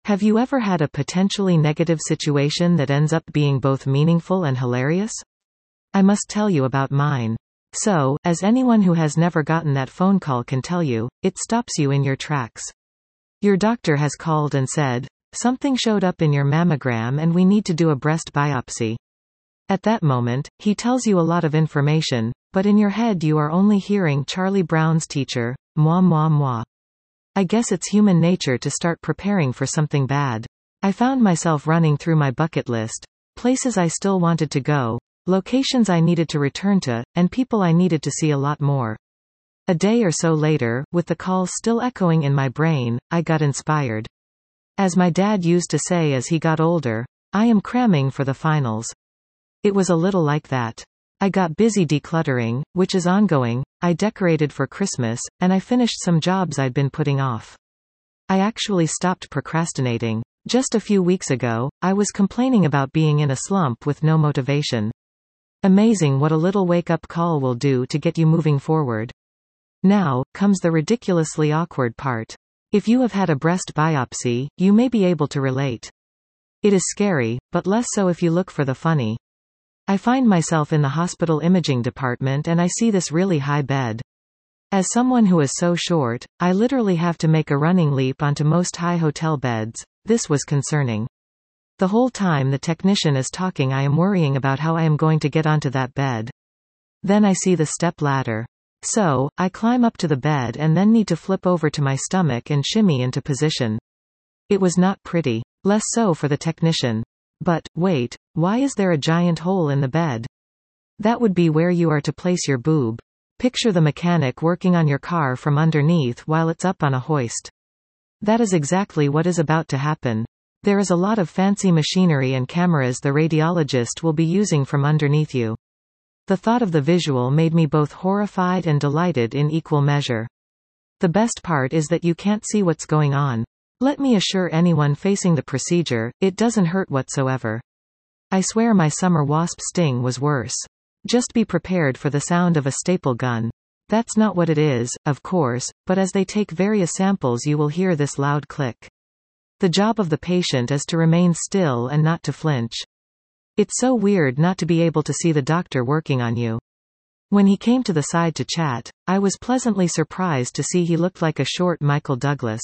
Have you ever had a potentially negative situation that ends up being both meaningful and hilarious? I must tell you about mine. So, as anyone who has never gotten that phone call can tell you, it stops you in your tracks. Your doctor has called and said, "Something showed up in your mammogram and we need to do a breast biopsy." At that moment, he tells you a lot of information, but in your head you are only hearing Charlie Brown's teacher, "Moi moi moi." I guess it's human nature to start preparing for something bad. I found myself running through my bucket list, places I still wanted to go, locations I needed to return to, and people I needed to see a lot more. A day or so later, with the call still echoing in my brain, I got inspired. As my dad used to say as he got older, I am cramming for the finals. It was a little like that. I got busy decluttering, which is ongoing, I decorated for Christmas, and I finished some jobs I'd been putting off. I actually stopped procrastinating. Just a few weeks ago, I was complaining about being in a slump with no motivation. Amazing what a little wake-up call will do to get you moving forward. Now, comes the ridiculously awkward part. If you have had a breast biopsy, you may be able to relate. It is scary, but less so if you look for the funny. I find myself in the hospital imaging department and I see this really high bed. As someone who is so short, I literally have to make a running leap onto most high hotel beds. This was concerning. The whole time the technician is talking I am worrying about how I am going to get onto that bed. Then I see the step ladder. So, I climb up to the bed and then need to flip over to my stomach and shimmy into position. It was not pretty. Less so for the technician. But, wait, why is there a giant hole in the bed? That would be where you are to place your boob. Picture the mechanic working on your car from underneath while it's up on a hoist. That is exactly what is about to happen. There is a lot of fancy machinery and cameras the radiologist will be using from underneath you. The thought of the visual made me both horrified and delighted in equal measure. The best part is that you can't see what's going on. Let me assure anyone facing the procedure, it doesn't hurt whatsoever. I swear my summer wasp sting was worse. Just be prepared for the sound of a staple gun. That's not what it is, of course, but as they take various samples you will hear this loud click. The job of the patient is to remain still and not to flinch. It's so weird not to be able to see the doctor working on you. When he came to the side to chat, I was pleasantly surprised to see he looked like a short Michael Douglas.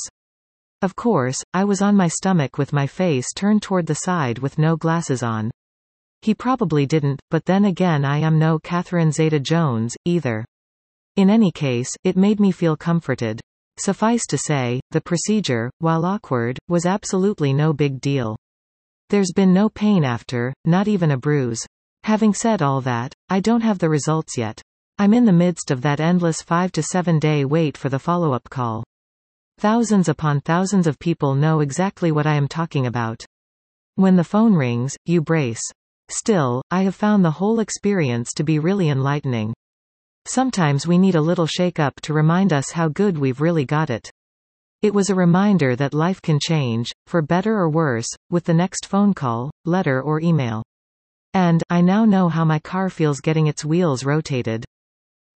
Of course, I was on my stomach with my face turned toward the side with no glasses on. He probably didn't, but then again I am no Catherine Zeta-Jones, either. In any case, it made me feel comforted. Suffice to say, the procedure, while awkward, was absolutely no big deal. There's been no pain after, not even a bruise. Having said all that, I don't have the results yet. I'm in the midst of that endless 5 to 7 day wait for the follow-up call. Thousands upon thousands of people know exactly what I am talking about. When the phone rings, you brace. Still, I have found the whole experience to be really enlightening. Sometimes we need a little shake-up to remind us how good we've really got it. It was a reminder that life can change, for better or worse, with the next phone call, letter or email. And, I now know how my car feels getting its wheels rotated.